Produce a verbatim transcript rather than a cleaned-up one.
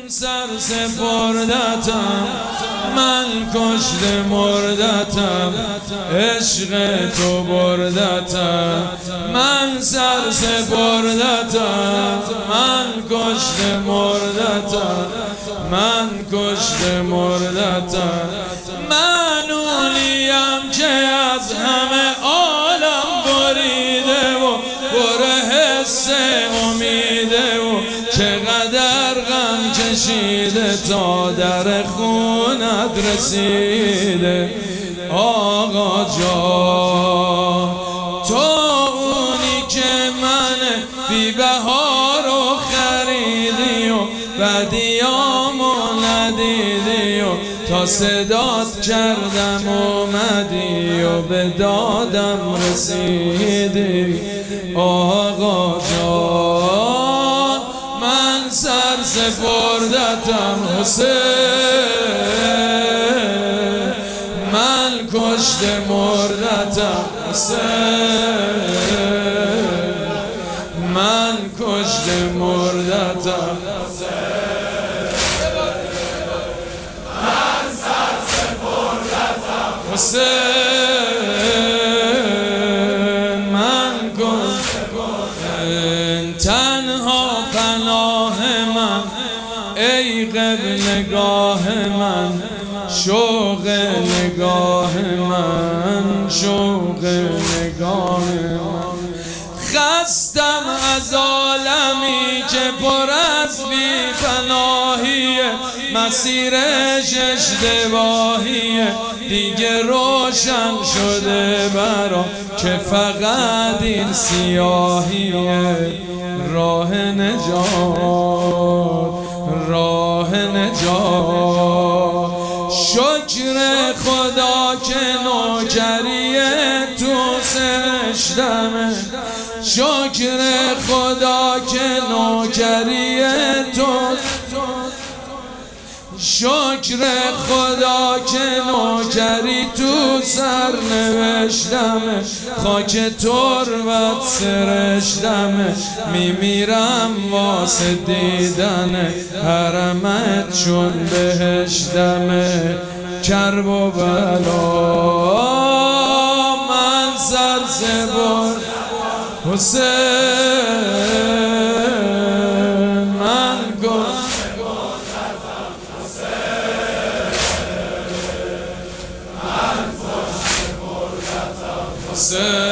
سر سپردتم، من کشته مردتم، عشق تو بردتم. من سر سپردتم، من کشته مردتم، من کشته مردتم. من اونیم که از همه عالم بریده و پر حس امیده و چقدر غم کشیده تا در خونت رسیده. آقا جان تو اونی که من بی بهارو خریدی و بدیامو ندیدی و تا صدات کردم اومدی و به دادم رسیدی. آقا جان من سر سپردتم حسین، من کشته مردتم حسین، من کشته مردتم من سر سپردتم حسین، من کشته مردتم. تنها پناه من ای قبل نگاه من، شوق نگاه من، شوق نگاه من. خستم از عالمی که پر از بی پناهیه، مسیرش اشتباهیه، دیگه روشن شده برام که فقط این سیاهیه. راه نجات، راه نجات. شکر خدا که نوکری تو سرشتمه، شکر خدا که نوکری تو، شکر خدا که نوکری تو سر نوشتمه، خاک تربت سرشتمه. میمیرم واسه دیدن حرمت چون بهشتمه. کرب و بلا من سر سپردم حسین، من کشته مردتم حسین، من کشته مردتم حسین.